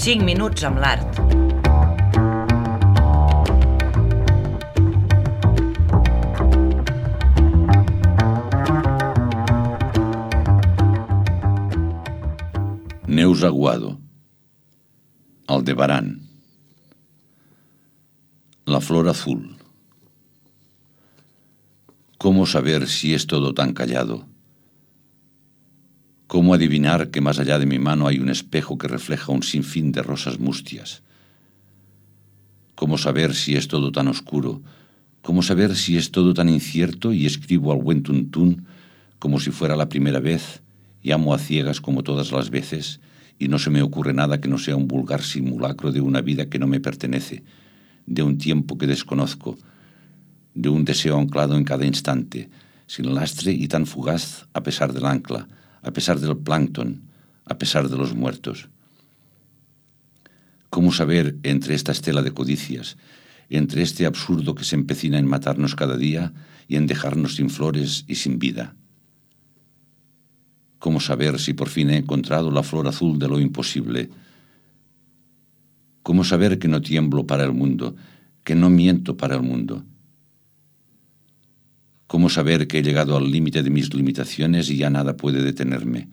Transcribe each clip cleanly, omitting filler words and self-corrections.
5 minuts amb l'art. Neus Aguado, Aldebarán. La flor azul. ¿Cómo saber si es todo tan callado? ¿Cómo adivinar que más allá de mi mano hay un espejo que refleja un sinfín de rosas mustias? ¿Cómo saber si es todo tan oscuro? ¿Cómo saber si es todo tan incierto y escribo al buen tuntún como si fuera la primera vez y amo a ciegas como todas las veces y no se me ocurre nada que no sea un vulgar simulacro de una vida que no me pertenece, de un tiempo que desconozco, de un deseo anclado en cada instante, sin lastre y tan fugaz a pesar del ancla, a pesar del plancton, a pesar de los muertos? ¿Cómo saber entre esta estela de codicias, entre este absurdo que se empecina en matarnos cada día y en dejarnos sin flores y sin vida? ¿Cómo saber si por fin he encontrado la flor azul de lo imposible? ¿Cómo saber que no tiemblo para el mundo, que no miento para el mundo? ¿Cómo saber que he llegado al límite de mis limitaciones y ya nada puede detenerme?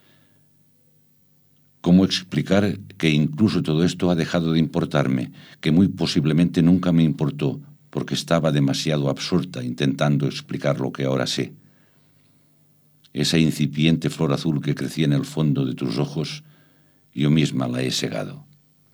¿Cómo explicar que incluso todo esto ha dejado de importarme, que muy posiblemente nunca me importó, porque estaba demasiado absorta intentando explicar lo que ahora sé? Esa incipiente flor azul que crecía en el fondo de tus ojos, yo misma la he segado.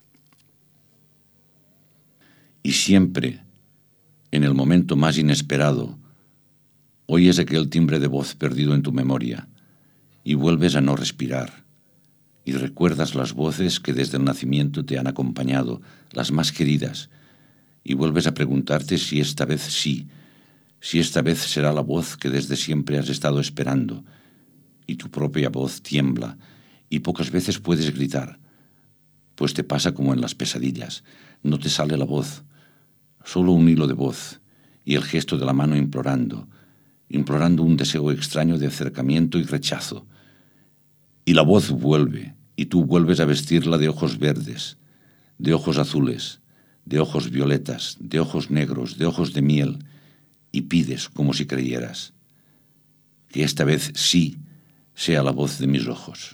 Y siempre, en el momento más inesperado, oyes aquel timbre de voz perdido en tu memoria y vuelves a no respirar y recuerdas las voces que desde el nacimiento te han acompañado, las más queridas, y vuelves a preguntarte si esta vez sí, si esta vez será la voz que desde siempre has estado esperando, y tu propia voz tiembla y pocas veces puedes gritar, pues te pasa como en las pesadillas, no te sale la voz, solo un hilo de voz y el gesto de la mano implorando un deseo extraño de acercamiento y rechazo. Y la voz vuelve, y tú vuelves a vestirla de ojos verdes, de ojos azules, de ojos violetas, de ojos negros, de ojos de miel, y pides como si creyeras que esta vez sí sea la voz de mis ojos.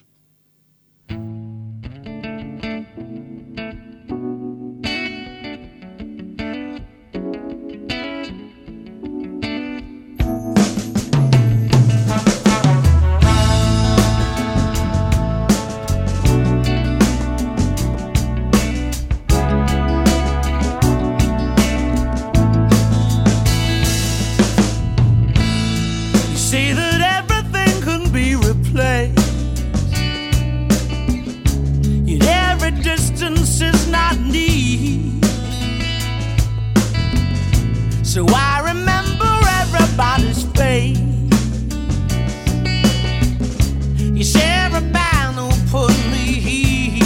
So I remember everybody's face. You share a man who put me here.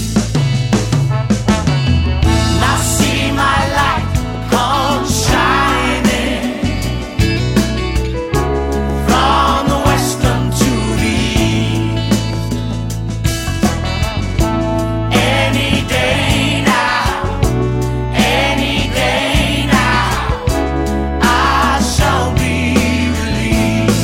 And I see my light come shining from the western to the east. Any day now, any day now, I shall be released.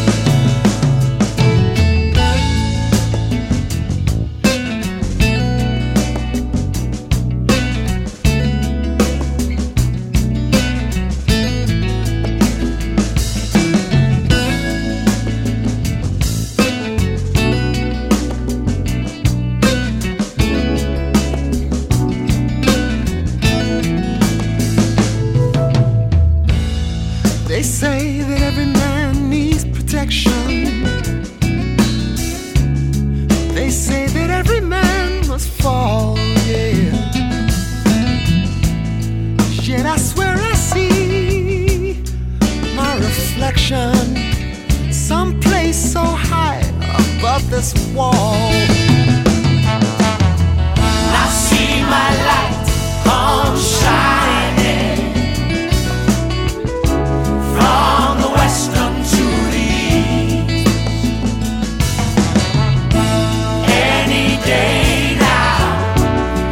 They say that every man needs protection. They say that every man must fall, yeah. Yet I swear I see my reflection someplace so high above this wall. And I see my light come shining from the western to the east. Any day now,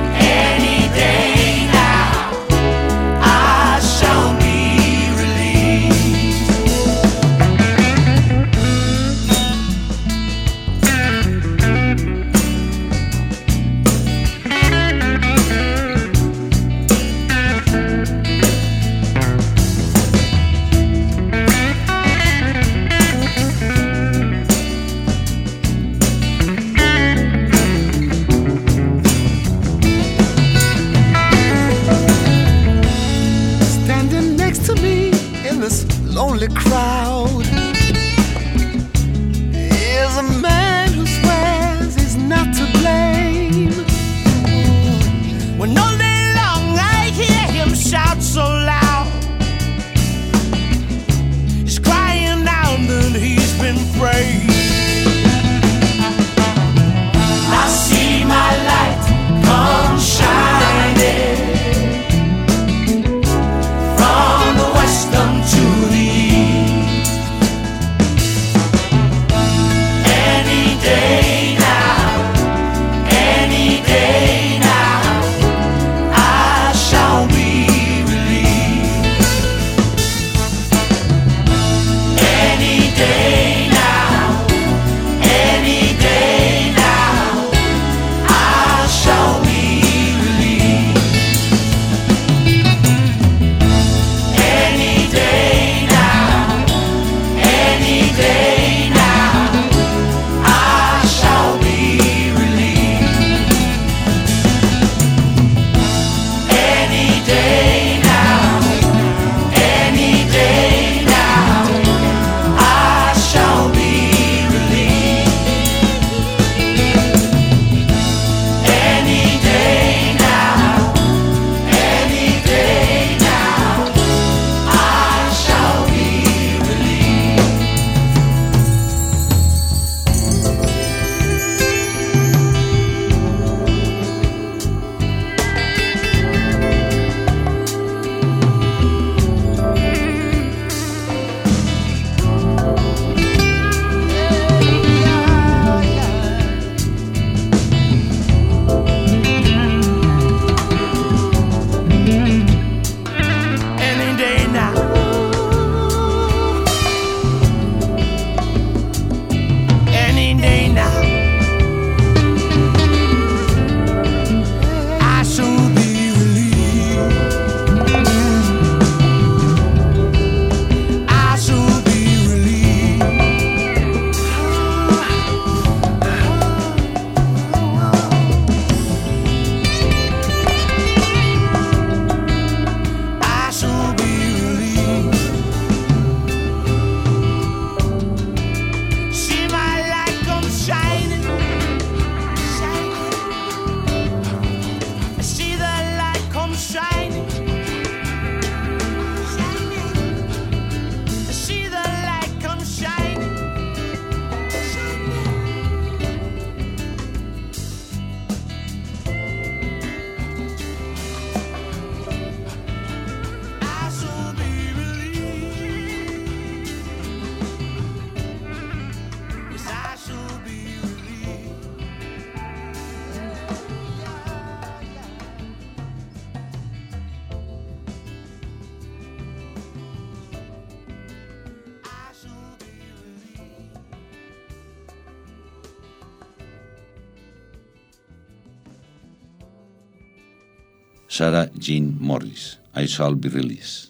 Sarah Jean Morris, I Shall Be Released.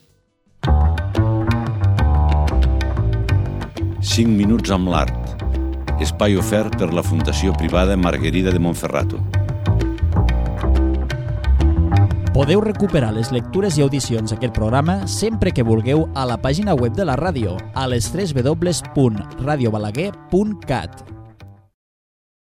5 minuts amb l'art. Espai ofert per la Fundació Privada Margarida de Monferrato. Podeu recuperar les lectures i audicions d'aquest programa sempre que vulgueu a la pàgina web de la ràdio, a les www.radiobalaguer.cat.